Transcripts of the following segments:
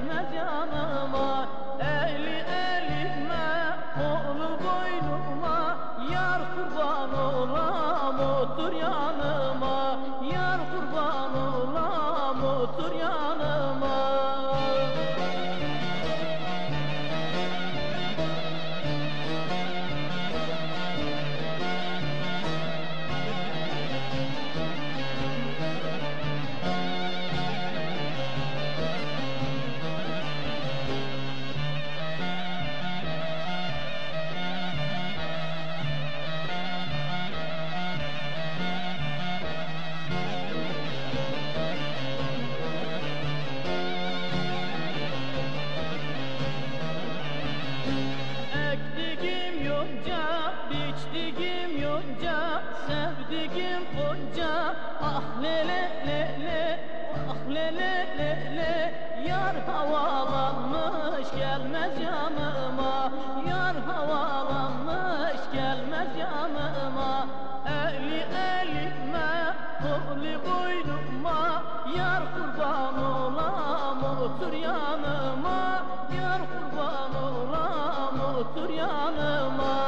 gelmez yanıma. Eli elime, kolu boynuma, yar kurban olam otur yanıma. Yar kurban olam otur yanıma. Ektiğim yonca, biçtiğim yonca, sevdiğim gonca. Ah lele lele, ah lele lele, yar havalanmış gelmez yanıma. Yar havalanmış gelmez yanıma. Eli elime, kolu boynuma, yar kurban olam otur yanıma. Yar kurban olam otur yanıma.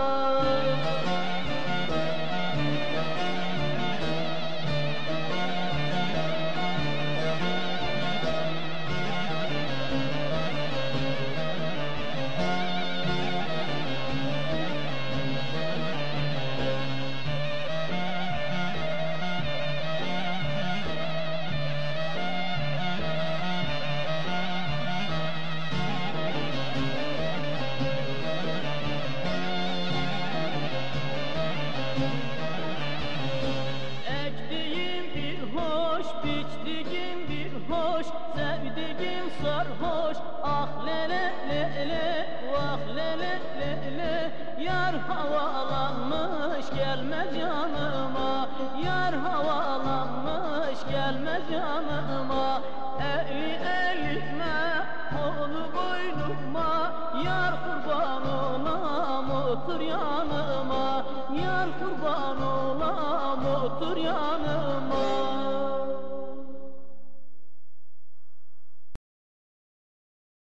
Ektiğim bir hoş, biçtiğim bir hoş, sevdiğim sarhoş. Ah lele lele, vah lele lele, yar havalanmış gelmez yanıma. Yar havalanmış gelmez yanıma. Eli elime, kolu boynuma, yar kurban olam otur yanıma. Yar kurban olam otur yanıma.